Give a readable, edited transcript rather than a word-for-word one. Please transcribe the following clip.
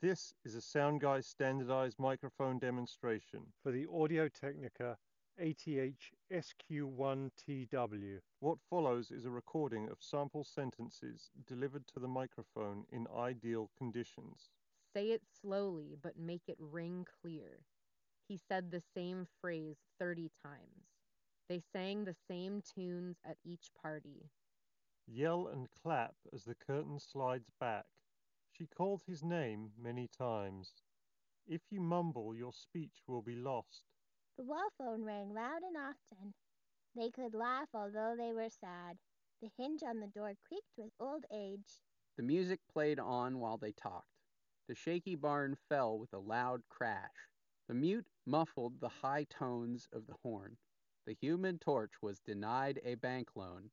This is a SoundGuy standardized microphone demonstration for the Audio-Technica ATH-SQ1TW. What follows is a recording of sample sentences delivered to the microphone in ideal conditions. Say it slowly, but make it ring clear. He said the same phrase 30 times. They sang the same tunes at each party. Yell and clap as the curtain slides back. She called his name many times. If you mumble, your speech will be lost. The wall phone rang loud and often. They could laugh although they were sad. The hinge on the door creaked with old age. The music played on while they talked. The shaky barn fell with a loud crash. The mute muffled the high tones of the horn. The Human Torch was denied a bank loan